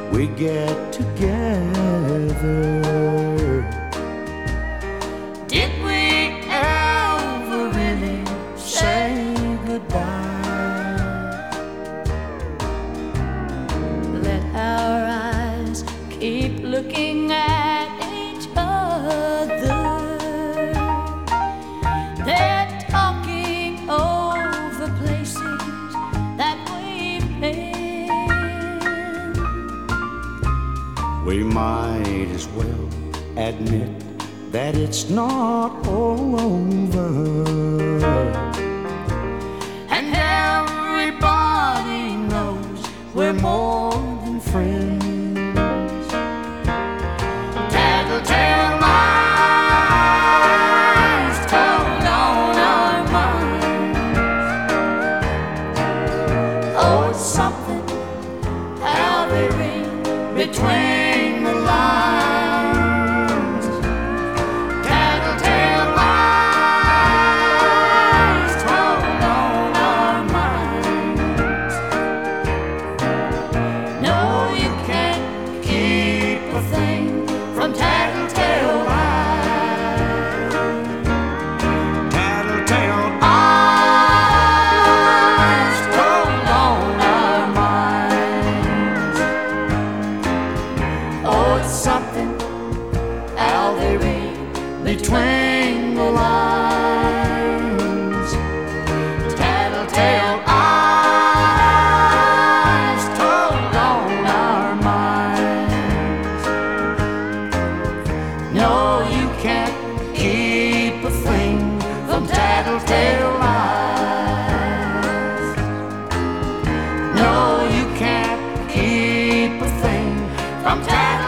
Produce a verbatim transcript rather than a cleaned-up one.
we get together. Did we ever really say goodbye? Let our eyes keep looking at each other. They're talking over places that we've been. We might as well admit that it's not all over. And everybody knows we're more than friends. Tattletale lies told on our minds. Oh, it's something how they read between the lines. Tattletale lies told on our minds. No, you can't keep a thing from tattletale lies. Tattletale lies told on our minds. Oh, it's something how they read between the lines. Tattletale lies told on our minds. No, you can't keep a thing from tattletale lies. No, you can't keep a thing from tattletale